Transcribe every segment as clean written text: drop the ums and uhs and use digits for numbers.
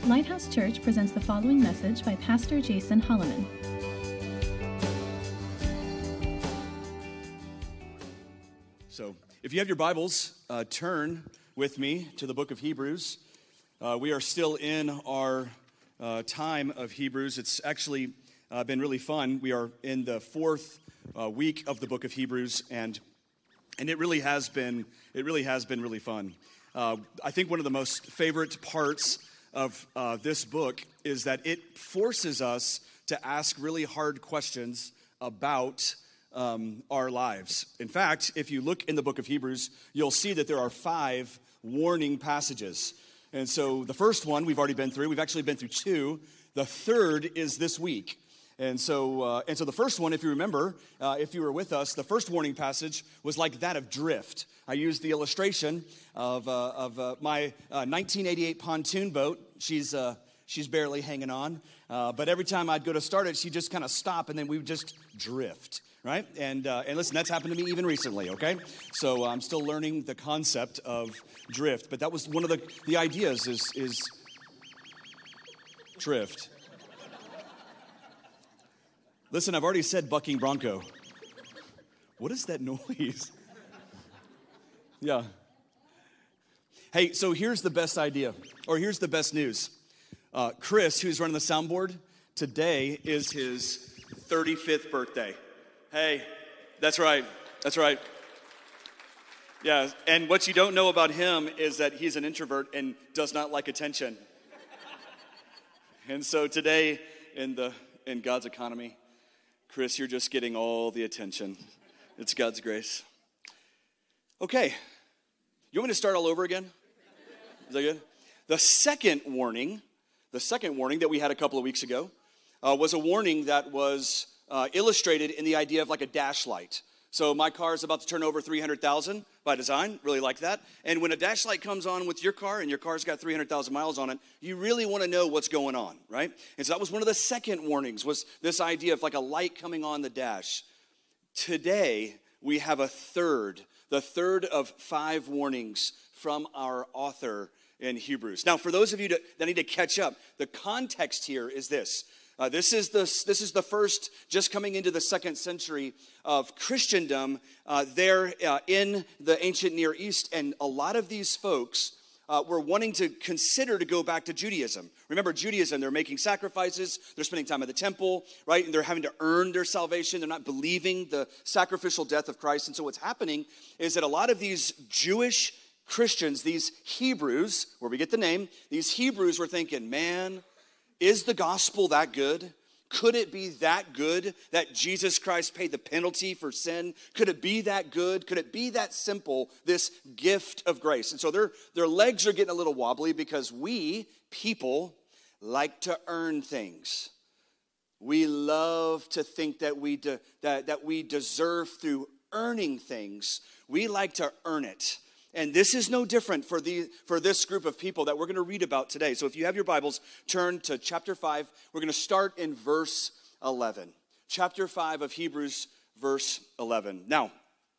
Lighthouse Church presents the following message by Pastor Jason Holloman. So, if you have your Bibles, turn with me to the book of Hebrews. We are still in our time of Hebrews. It's actually been really fun. We are in the fourth week of the book of Hebrews, and it really has been really fun. I think one of the most favorite parts of this book is that it forces us to ask really hard questions about our lives. In fact, if you look in the book of Hebrews, you'll see that there are 5 warning passages. And so the first one we've already been through. We've actually been through 2. The third is this week. And so the first one, if you remember, if you were with us, the first warning passage was like that of drift. I used the illustration of my 1988 pontoon boat. She's barely hanging on, but every time I'd go to start it, she'd just kind of stop, and then we would just drift, right? And listen, that's happened to me even recently. Okay, so I'm still learning the concept of drift, but that was one of the ideas is drift. Listen, I've already said bucking bronco. What is that noise? Yeah. Hey, so here's the best idea, or here's the best news. Chris, who's running the soundboard, today is his 35th birthday. Hey, that's right. Yeah, and what you don't know about him is that he's an introvert and does not like attention. And so today, in God's economy, Chris, you're just getting all the attention. It's God's grace. Okay. You want me to start all over again? Is that good? The second warning that we had a couple of weeks ago was a warning that was illustrated in the idea of like a dash light. So my car is about to turn over 300,000 by design, really like that. And when a dash light comes on with your car and your car's got 300,000 miles on it, you really want to know what's going on, right? And so that was one of the second warnings, was this idea of like a light coming on the dash. Today, we have the third of 5 warnings from our author in Hebrews. Now, for those of you that need to catch up, the context here is this. This is the first, just coming into the 2nd century of Christendom there in the ancient Near East. And a lot of these folks were wanting to consider to go back to Judaism. Remember, Judaism, they're making sacrifices, they're spending time at the temple, right? And they're having to earn their salvation. They're not believing the sacrificial death of Christ. And so what's happening is that a lot of these Jewish Christians, these Hebrews, where we get the name, these Hebrews were thinking, man, is the gospel that good? Could it be that good that Jesus Christ paid the penalty for sin? Could it be that good? Could it be that simple, this gift of grace? And so their legs are getting a little wobbly because we, people, like to earn things. We love to think that we deserve through earning things. We like to earn it. And this is no different for this group of people that we're going to read about today. So if you have your Bibles, turn to chapter 5. We're going to start in verse 11. Chapter 5 of Hebrews, verse 11. Now,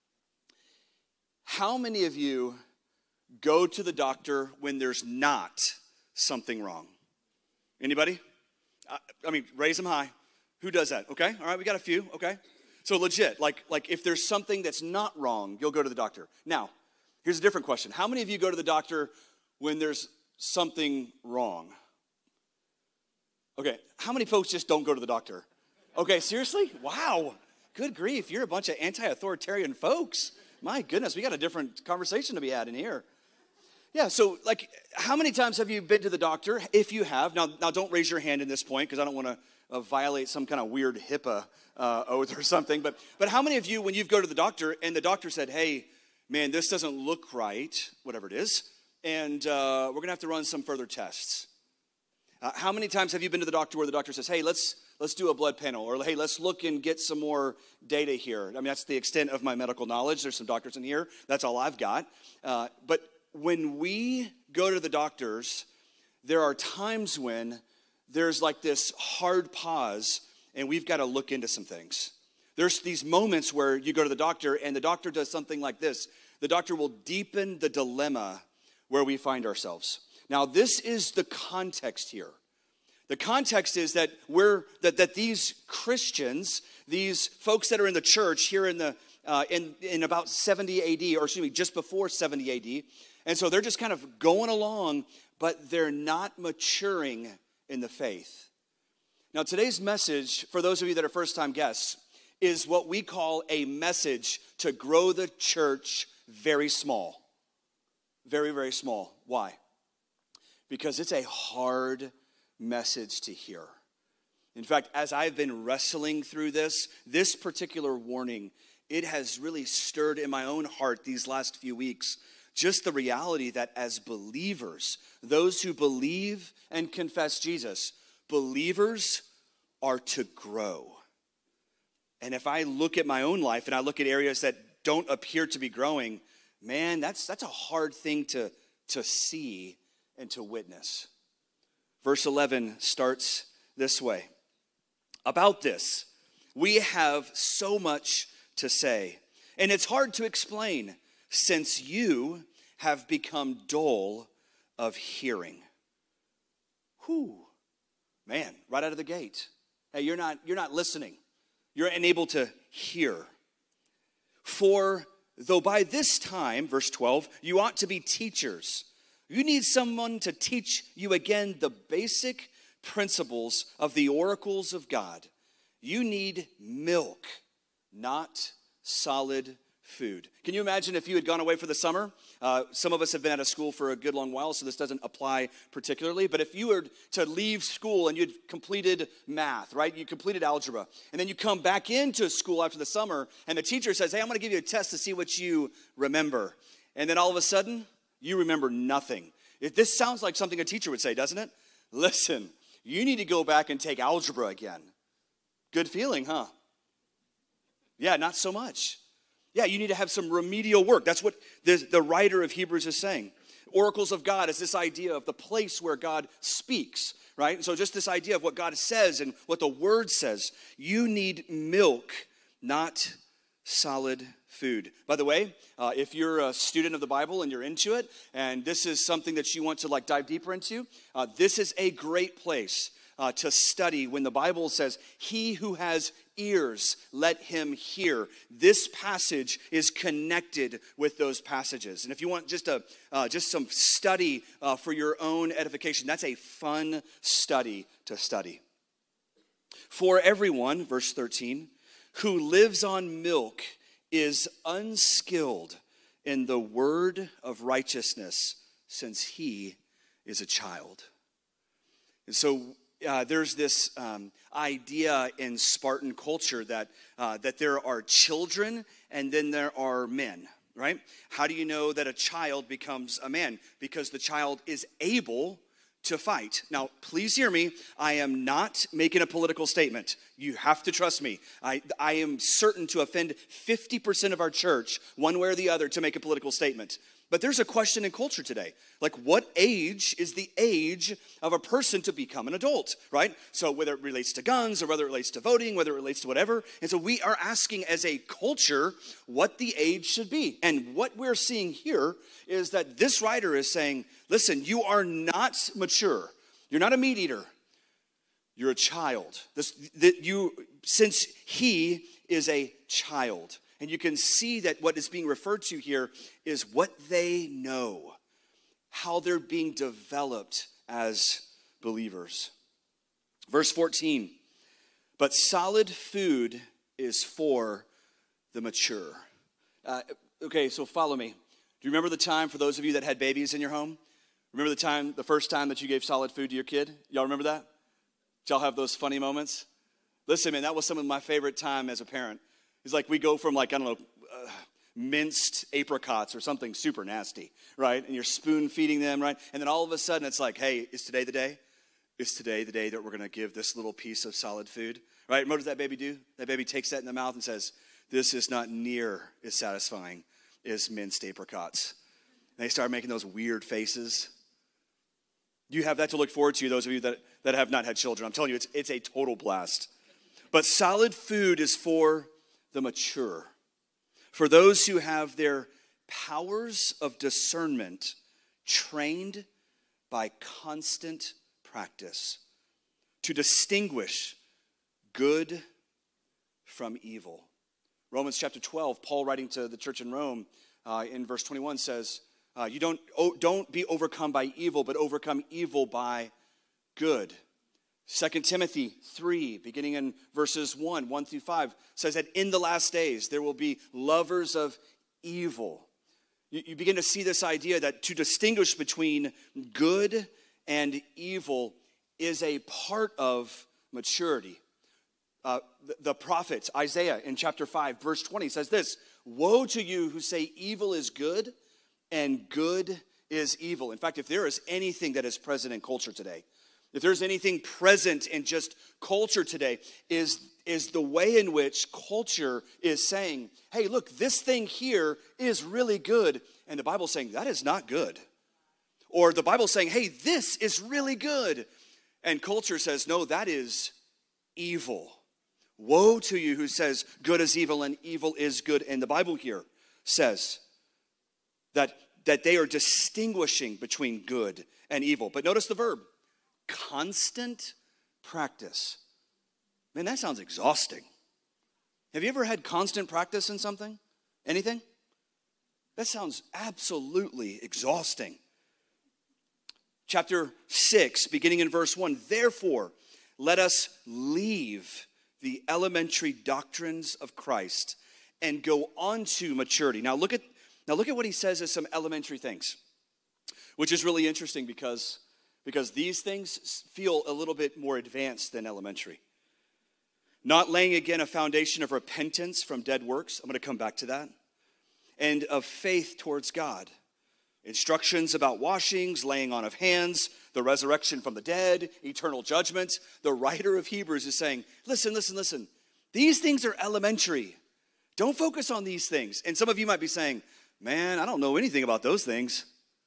how many of you go to the doctor when there's not something wrong? Anybody? I mean, raise them high. Who does that? Okay, all right, we got a few, okay. So legit, like if there's something that's not wrong, you'll go to the doctor. Now, here's a different question. How many of you go to the doctor when there's something wrong? Okay, how many folks just don't go to the doctor? Okay, seriously? Wow, good grief, you're a bunch of anti-authoritarian folks. My goodness, we got a different conversation to be had in here. Yeah, so like, how many times have you been to the doctor? If you have, now don't raise your hand in this point because I don't want to violate some kind of weird HIPAA oath or something, but how many of you, when you go to the doctor and the doctor said, hey, man, this doesn't look right, whatever it is, and we're going to have to run some further tests. How many times have you been to the doctor where the doctor says, hey, let's do a blood panel, or hey, let's look and get some more data here? I mean, that's the extent of my medical knowledge. There's some doctors in here. That's all I've got. But when we go to the doctors, there are times when there's like this hard pause, and we've got to look into some things. There's these moments where you go to the doctor and the doctor does something like this. The doctor will deepen the dilemma where we find ourselves. Now, this is the context here. The context is that that these Christians, these folks that are in the church here in about 70 AD, or excuse me, just before 70 AD, and so they're just kind of going along, but they're not maturing in the faith. Now, today's message, for those of you that are first-time guests, is what we call a message to grow the church very small. Very, very small. Why? Because it's a hard message to hear. In fact, as I've been wrestling through this particular warning, it has really stirred in my own heart these last few weeks just the reality that as believers, those who believe and confess Jesus, believers are to grow. And if I look at my own life and I look at areas that don't appear to be growing, man, that's a hard thing to see and to witness. Verse 11 starts this way. About this, we have so much to say, and it's hard to explain since you have become dull of hearing. Whew. Man, right out of the gate. Hey, you're not listening. You're unable to hear. For though by this time, verse 12, you ought to be teachers. You need someone to teach you again the basic principles of the oracles of God. You need milk, not solid food. Can you imagine if you had gone away for the summer? Some of us have been out of school for a good long while, so this doesn't apply particularly. But if you were to leave school and you'd completed math, right? You completed algebra. And then you come back into school after the summer, and the teacher says, hey, I'm going to give you a test to see what you remember. And then all of a sudden, you remember nothing. This sounds like something a teacher would say, doesn't it? Listen, you need to go back and take algebra again. Good feeling, huh? Yeah, not so much. Yeah, you need to have some remedial work. That's what the writer of Hebrews is saying. Oracles of God is this idea of the place where God speaks, right? And so just this idea of what God says and what the Word says. You need milk, not solid food. By the way, if you're a student of the Bible and you're into it, and this is something that you want to dive deeper into, this is a great place to study when the Bible says, he who has ears, let him hear. This passage is connected with those passages. And if you want just some study for your own edification, that's a fun study to study. For everyone, verse 13, who lives on milk is unskilled in the word of righteousness, since he is a child. And so there's this idea in Spartan culture that there are children and then there are men, right? How do you know that a child becomes a man? Because the child is able to fight. Now, please hear me. I am not making a political statement. You have to trust me. I am certain to offend 50% of our church, one way or the other, to make a political statement. But there's a question in culture today. Like, what age is the age of a person to become an adult, right? So whether it relates to guns or whether it relates to voting, whether it relates to whatever. And so we are asking as a culture what the age should be. And what we're seeing here is that this writer is saying, listen, you are not mature. You're not a meat eater. You're a child. Since he is a child. And you can see that what is being referred to here is what they know, how they're being developed as believers. Verse 14, but solid food is for the mature. Okay, so follow me. Do you remember the time, for those of you that had babies in your home? Remember the first time that you gave solid food to your kid? Y'all remember that? Did y'all have those funny moments? Listen, man, that was some of my favorite time as a parent. It's like we go from minced apricots or something super nasty, right? And you're spoon feeding them, right? And then all of a sudden it's like, hey, is today the day? Is today the day that we're going to give this little piece of solid food, right? And what does that baby do? That baby takes that in the mouth and says, this is not near as satisfying as minced apricots. And they start making those weird faces. You have that to look forward to, those of you that have not had children. I'm telling you, it's a total blast. But solid food is for the mature, for those who have their powers of discernment trained by constant practice to distinguish good from evil. Romans chapter 12, Paul writing to the church in Rome in verse 21 says, you don't be overcome by evil, but overcome evil by good. 2 Timothy 3, beginning in verses 1 through 5, says that in the last days there will be lovers of evil. You begin to see this idea that to distinguish between good and evil is a part of maturity. The prophet Isaiah in chapter 5, verse 20 says this, "Woe to you who say evil is good and good is evil." In fact, if there is anything that is present in culture today, if there's anything present in just culture today, is the way in which culture is saying, hey, look, this thing here is really good. And the Bible's saying, that is not good. Or the Bible's saying, hey, this is really good. And culture says, no, that is evil. Woe to you who says good is evil and evil is good. And the Bible here says that they are distinguishing between good and evil. But notice the verb, constant practice. Man, that sounds exhausting. Have you ever had constant practice in something? Anything? That sounds absolutely exhausting. Chapter 6, beginning in verse 1, "Therefore, let us leave the elementary doctrines of Christ and go on to maturity." Now look at what he says as some elementary things, which is really interesting because these things feel a little bit more advanced than elementary. "Not laying again a foundation of repentance from dead works," I'm going to come back to that, "and of faith towards God. Instructions about washings, laying on of hands, the resurrection from the dead, eternal judgment." The writer of Hebrews is saying, listen. These things are elementary. Don't focus on these things. And some of you might be saying, man, I don't know anything about those things.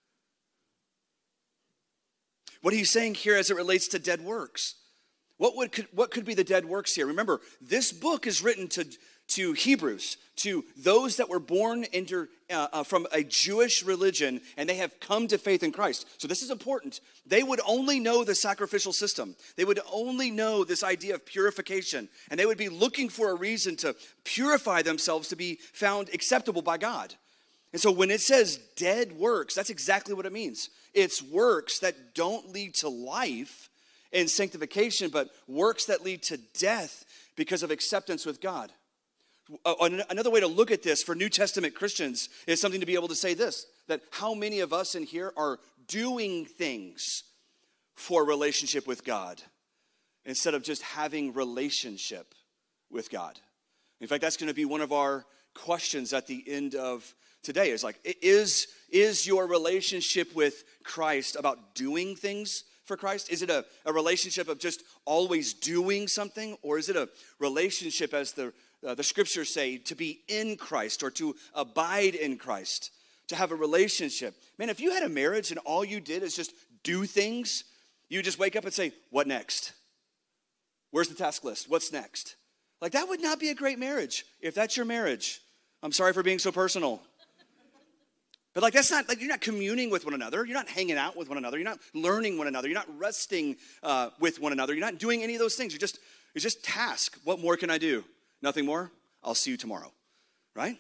What he's saying here as it relates to dead works. What could be the dead works here? Remember, this book is written to Hebrews, to those that were born from a Jewish religion, and they have come to faith in Christ. So this is important. They would only know the sacrificial system. They would only know this idea of purification, and they would be looking for a reason to purify themselves to be found acceptable by God. And so when it says dead works, that's exactly what it means. It's works that don't lead to life and sanctification, but works that lead to death because of acceptance with God. Another way to look at this for New Testament Christians is something to be able to say this, that how many of us in here are doing things for relationship with God instead of just having relationship with God? In fact, that's going to be one of our questions at the end of today. Is like, is your relationship with Christ about doing things for Christ? Is it a relationship of just always doing something? Or is it a relationship, as the scriptures say, to be in Christ or to abide in Christ, to have a relationship? Man, if you had a marriage and all you did is just do things, you just wake up and say, what next? Where's the task list? What's next? Like, that would not be a great marriage. If that's your marriage, I'm sorry for being so personal. But like, that's not, like, you're not communing with one another. You're not hanging out with one another. You're not learning one another. You're not resting with one another. You're not doing any of those things. It's just task. What more can I do? Nothing more? I'll see you tomorrow, right?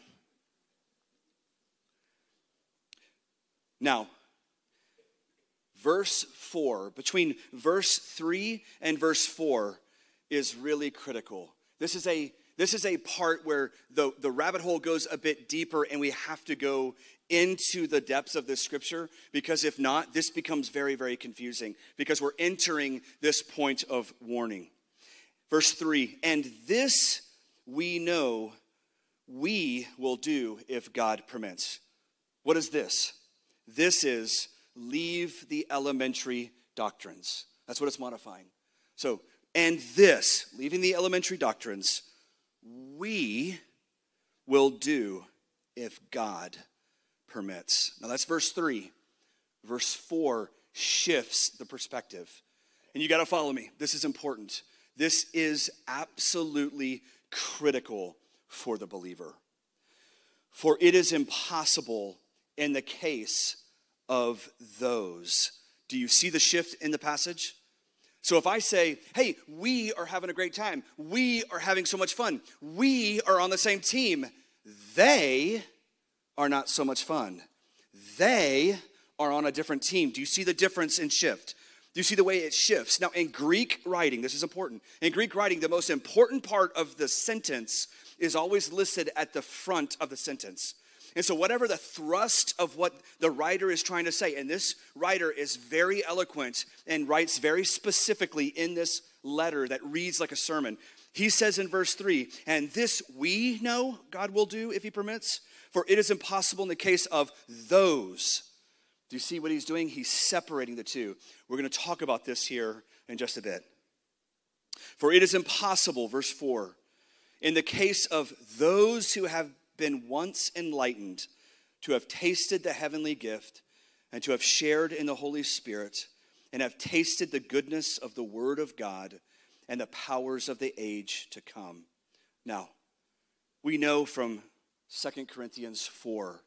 Now, verse 4, between verse 3 and verse 4 is really critical. This is a part where the rabbit hole goes a bit deeper, and we have to go into the depths of this scripture, because if not, this becomes very, very confusing, because we're entering this point of warning. Verse 3, "And this we know we will do if God permits." What is this? This is leave the elementary doctrines. That's what it's modifying. So, and this, leaving the elementary doctrines, we will do if God permits. Now that's verse 3. Verse 4 shifts the perspective. And you got to follow me. This is important. This is absolutely critical for the believer. For it is impossible in the case of those. Do you see the shift in the passage? So if I say, hey, we are having a great time, we are having so much fun, we are on the same team, they are not so much fun. They are on a different team. Do you see the difference in shift? Do you see the way it shifts? Now, in Greek writing, this is important. In Greek writing, the most important part of the sentence is always listed at the front of the sentence. And so whatever the thrust of what the writer is trying to say, and this writer is very eloquent and writes very specifically in this letter that reads like a sermon. He says in verse 3, and this we know God will do if he permits, for it is impossible in the case of those. Do you see what he's doing? He's separating the two. We're going to talk about this here in just a bit. For it is impossible, verse 4, in the case of those who have been once enlightened, to have tasted the heavenly gift and to have shared in the Holy Spirit and have tasted the goodness of the word of God and the powers of the age to come. Now, we know from 2 Corinthians 4,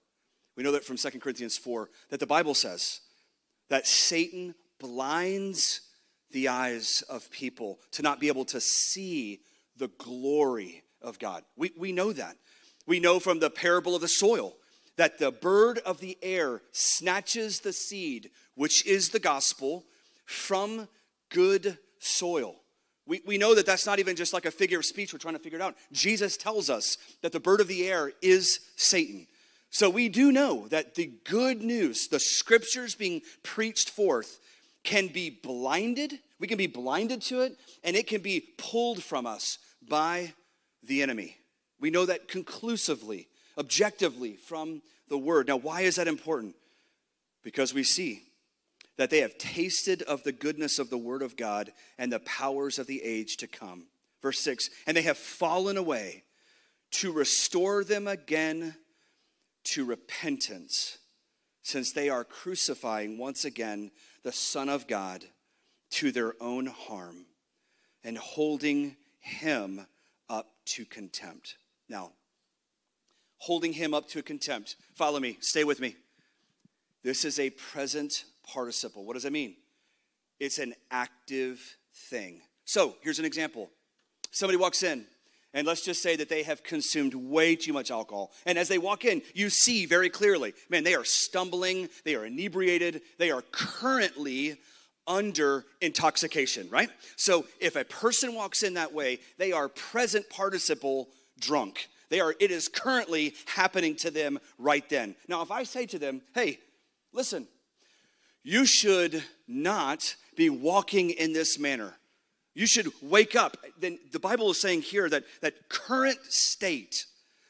that the Bible says that Satan blinds the eyes of people to not be able to see the glory of God. We know that. We know from the parable of the soil that the bird of the air snatches the seed, which is the gospel, from good soil. We know that that's not even just like a figure of speech we're trying to figure it out. Jesus tells us that the bird of the air is Satan. So we do know that the good news, the scriptures being preached forth, can be blinded. We can be blinded to it, and it can be pulled from us by the enemy. We know that conclusively, objectively from the word. Now, why is that important? Because we see that they have tasted of the goodness of the word of God and the powers of the age to come. Verse 6, and they have fallen away to restore them again to repentance, since they are crucifying once again the Son of God to their own harm and holding him up to contempt. Now, holding him up to contempt. Follow me. Stay with me. This is a present participle. What does that mean? It's an active thing. So, here's an example. Somebody walks in, and let's just say that they have consumed way too much alcohol. And as they walk in, you see very clearly, man, they are stumbling, they are inebriated, they are currently under intoxication, right? So if a person walks in that way, they are present participle drunk. It is currently happening to them right then. Now, if I say to them, hey, listen, you should not be walking in this manner. You should wake up. Then the Bible is saying here that current state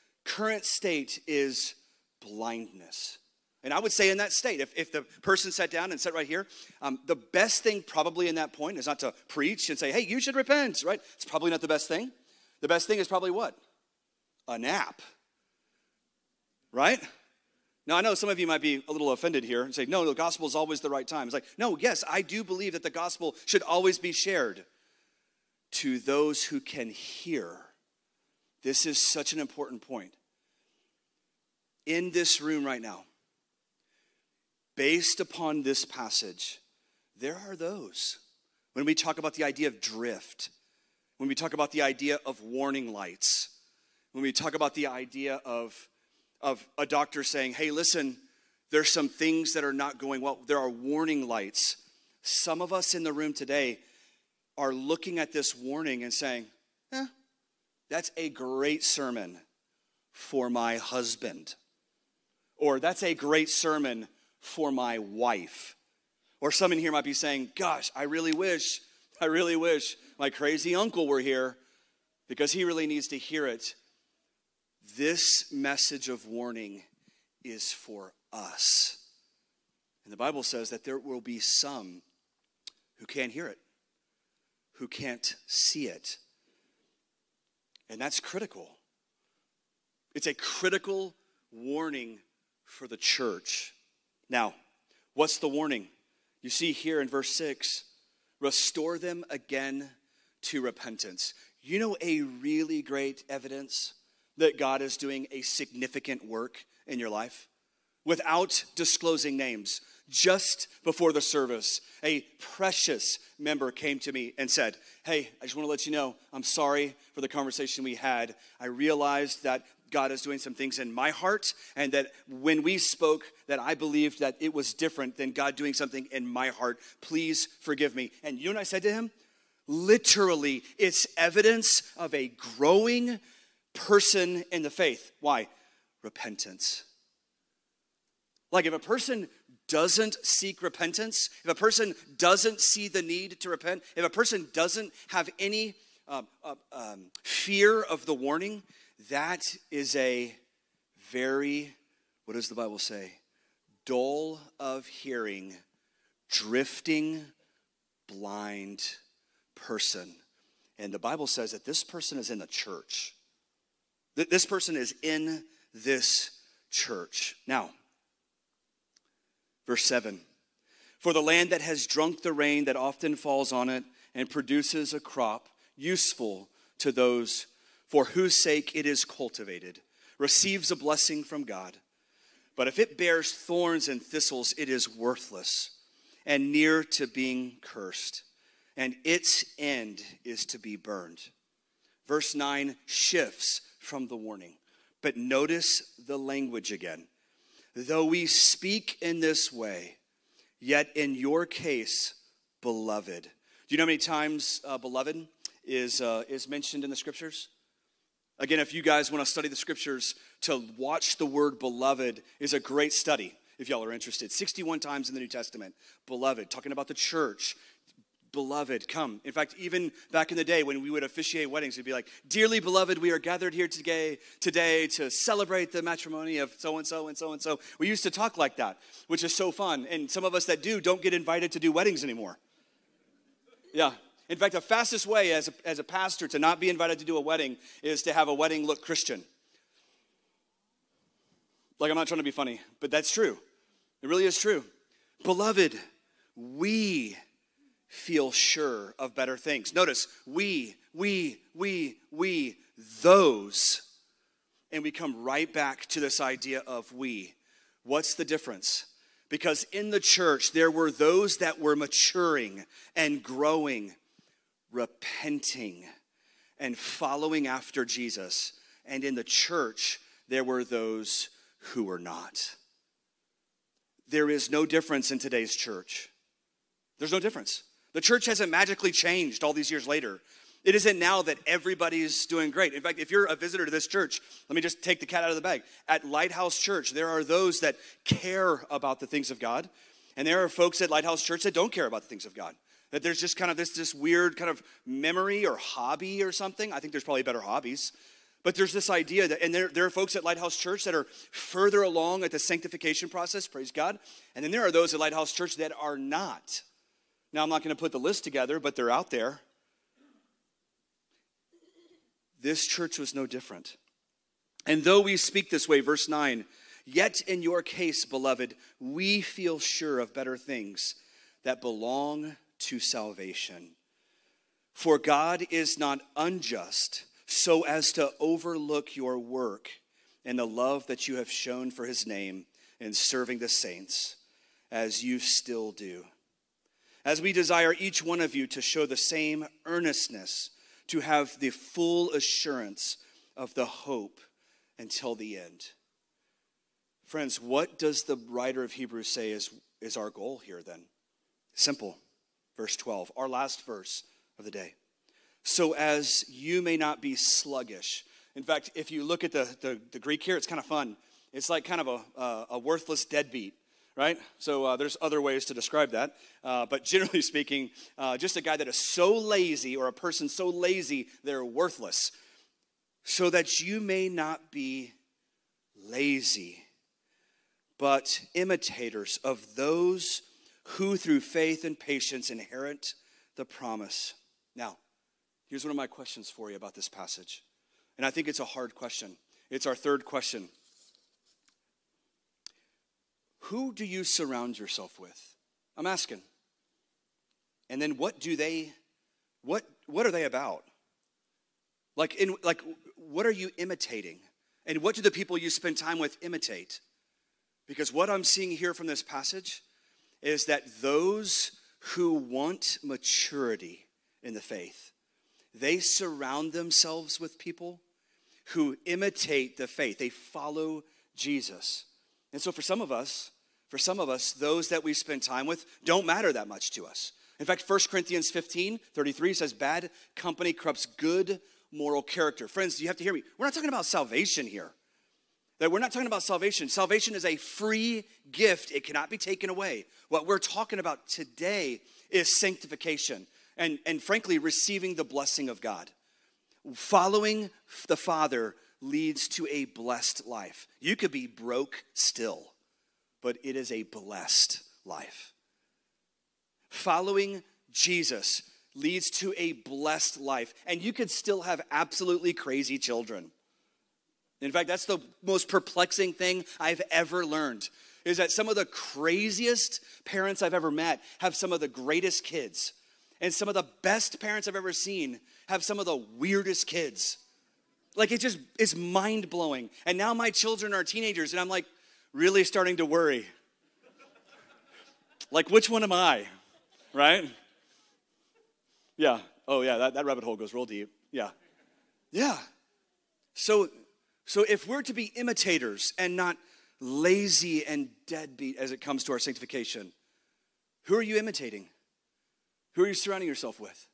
is blindness. And I would say in that state, if the person sat down and sat right here, the best thing probably in that point is not to preach and say, hey, you should repent, right? It's probably not the best thing. The best thing is probably what? A nap, right? Now, I know some of you might be a little offended here and say, no, the gospel is always the right time. It's like, no, yes, I do believe that the gospel should always be shared to those who can hear. This is such an important point. In this room right now, based upon this passage, there are those, when we talk about the idea of drift, when we talk about the idea of warning lights, when we talk about the idea of a doctor saying, hey, listen, there's some things that are not going well. There are warning lights. Some of us in the room today are looking at this warning and saying, that's a great sermon for my husband. Or that's a great sermon for my wife. Or some in here might be saying, gosh, I really wish my crazy uncle were here because he really needs to hear it. This message of warning is for us. And the Bible says that there will be some who can't hear it, who can't see it. And that's critical. It's a critical warning for the church. Now, what's the warning? You see here in verse 6, restore them again to repentance. You know a really great evidence that God is doing a significant work in your life? Without disclosing names, just before the service, a precious member came to me and said, hey, I just want to let you know, I'm sorry for the conversation we had. I realized that God is doing some things in my heart, and that when we spoke, that I believed that it was different than God doing something in my heart. Please forgive me. And you know what I said to him? Literally, it's evidence of a growing person in the faith. Why? Repentance. Like if a person doesn't seek repentance, if a person doesn't see the need to repent, if a person doesn't have any fear of the warning, that is a very, what does the Bible say? Dull of hearing, drifting, blind person. And the Bible says that this person is in the church. This person is in this church. Now, verse 7, for the land that has drunk the rain that often falls on it and produces a crop useful to those for whose sake it is cultivated, receives a blessing from God. But if it bears thorns and thistles, it is worthless and near to being cursed, and its end is to be burned. Verse 9 shifts from the warning, but notice the language again. Though we speak in this way, yet in your case, beloved. Do you know how many times beloved is mentioned in the scriptures? Again, if you guys want to study the scriptures, to watch the word beloved is a great study, if y'all are interested. 61 times in the New Testament, beloved, talking about the church. Beloved, come. In fact, even back in the day when we would officiate weddings, we'd be like, dearly beloved, we are gathered here today to celebrate the matrimony of so-and-so and so-and-so. We used to talk like that, which is so fun. And some of us that don't get invited to do weddings anymore. Yeah. In fact, the fastest way as a pastor to not be invited to do a wedding is to have a wedding look Christian. Like, I'm not trying to be funny, but that's true. It really is true. Beloved, we feel sure of better things. Notice, we, those, and we come right back to this idea of we. What's the difference? Because in the church, there were those that were maturing and growing, repenting, and following after Jesus. And in the church, there were those who were not. There is no difference in today's church. There's no difference. The church hasn't magically changed all these years later. It isn't now that everybody's doing great. In fact, if you're a visitor to this church, let me just take the cat out of the bag. At Lighthouse Church, there are those that care about the things of God, and there are folks at Lighthouse Church that don't care about the things of God. That there's just kind of this weird kind of memory or hobby or something. I think there's probably better hobbies. But there's this idea that, and there are folks at Lighthouse Church that are further along at the sanctification process, praise God. And then there are those at Lighthouse Church that are not. Now, I'm not going to put the list together, but they're out there. This church was no different. And though we speak this way, verse 9, yet in your case, beloved, we feel sure of better things that belong to salvation. For God is not unjust so as to overlook your work and the love that you have shown for his name in serving the saints, as you still do. As we desire each one of you to show the same earnestness, to have the full assurance of the hope until the end. Friends, what does the writer of Hebrews say is our goal here then? Simple. Verse 12, our last verse of the day. So as you may not be sluggish. In fact, if you look at the Greek here, it's kind of fun. It's like kind of a worthless deadbeat, right? So there's other ways to describe that. But generally speaking, just a guy that is so lazy, or a person so lazy, they're worthless. So that you may not be lazy, but imitators of those who through faith and patience inherit the promise. Now, here's one of my questions for you about this passage. And I think it's a hard question. It's our third question. Who do you surround yourself with? I'm asking. And then what are they about? What are you imitating? And what do the people you spend time with imitate? Because what I'm seeing here from this passage is that those who want maturity in the faith, they surround themselves with people who imitate the faith. They follow Jesus. And so for some of us, those that we spend time with don't matter that much to us. In fact, 1 Corinthians 15:33 says, bad company corrupts good moral character. Friends, you have to hear me. We're not talking about salvation here. That we're not talking about salvation. Salvation is a free gift. It cannot be taken away. What we're talking about today is sanctification and frankly, receiving the blessing of God. Following the Father leads to a blessed life. You could be broke still, but it is a blessed life. Following Jesus leads to a blessed life, and you could still have absolutely crazy children. In fact, that's the most perplexing thing I've ever learned, is that some of the craziest parents I've ever met have some of the greatest kids. And some of the best parents I've ever seen have some of the weirdest kids. Like, it just is mind-blowing. And now my children are teenagers, and I'm like really starting to worry. Like, which one am I? Right? Yeah. Oh, yeah, that rabbit hole goes real deep. Yeah. Yeah. So if we're to be imitators and not lazy and deadbeat as it comes to our sanctification, who are you imitating? Who are you surrounding yourself with?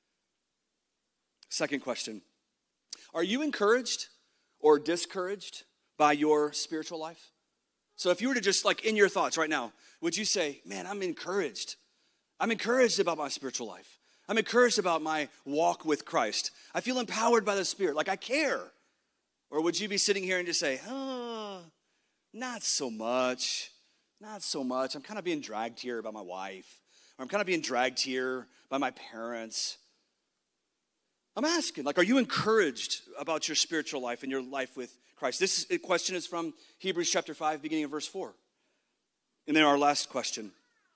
Second question. Are you encouraged or discouraged by your spiritual life? So if you were to just like in your thoughts right now, would you say, man, I'm encouraged. I'm encouraged about my spiritual life. I'm encouraged about my walk with Christ. I feel empowered by the Spirit. Like I care. Or would you be sitting here and just say, oh, not so much. Not so much. I'm kind of being dragged here by my wife. Or I'm kind of being dragged here by my parents. I'm asking, like, are you encouraged about your spiritual life and your life with Christ? This question is from Hebrews chapter 5, beginning of verse 4. And then our last question.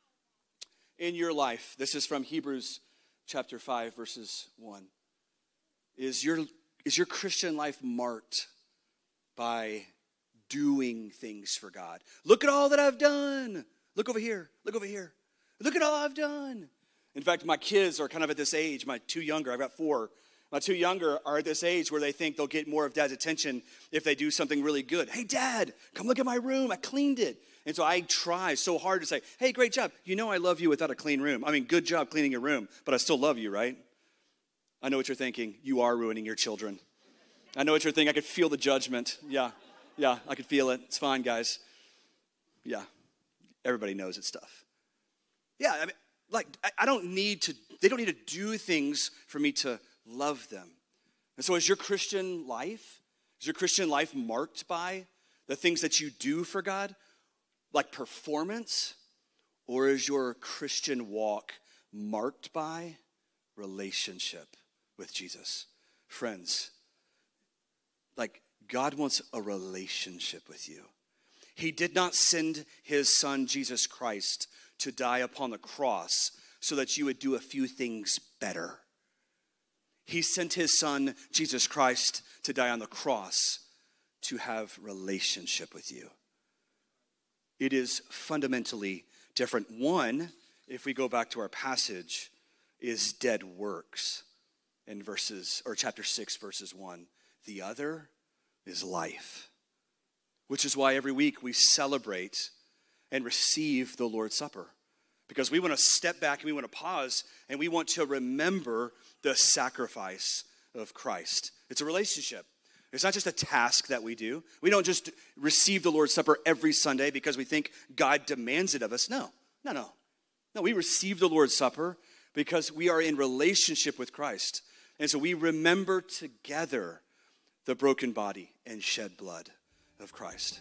In your life, this is from Hebrews chapter 5, verses 1. Is your Christian life marked by doing things for God? Look at all that I've done. Look over here. Look over here. Look at all I've done. In fact, my kids are kind of at this age. My two younger, I've got 4. My two younger are at this age where they think they'll get more of dad's attention if they do something really good. Hey, dad, come look at my room. I cleaned it. And so I try so hard to say, hey, great job. You know I love you without a clean room. I mean, good job cleaning your room, but I still love you, right? I know what you're thinking. You are ruining your children. I know what you're thinking. I could feel the judgment. Yeah, I could feel it. It's fine, guys. Yeah, everybody knows it's stuff. Yeah, I mean, like, they don't need to do things for me to love them. And so is your Christian life marked by the things that you do for God, like performance? Or is your Christian walk marked by relationship with Jesus? Friends, like, God wants a relationship with you. He did not send his son, Jesus Christ, to die upon the cross so that you would do a few things better. He sent his son, Jesus Christ, to die on the cross to have relationship with you. It is fundamentally different. One, if we go back to our passage, is dead works in chapter 6, verses 1. The other is life, which is why every week we celebrate and receive the Lord's Supper, because we want to step back and we want to pause and we want to remember the sacrifice of Christ. It's a relationship. It's not just a task that we do. We don't just receive the Lord's Supper every Sunday because we think God demands it of us. No, we receive the Lord's Supper because we are in relationship with Christ. And so we remember together the broken body and shed blood of Christ.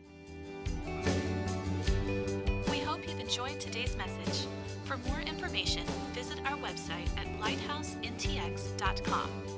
We hope you've enjoyed today's message. For more information, visit our website at lighthouseintx.com.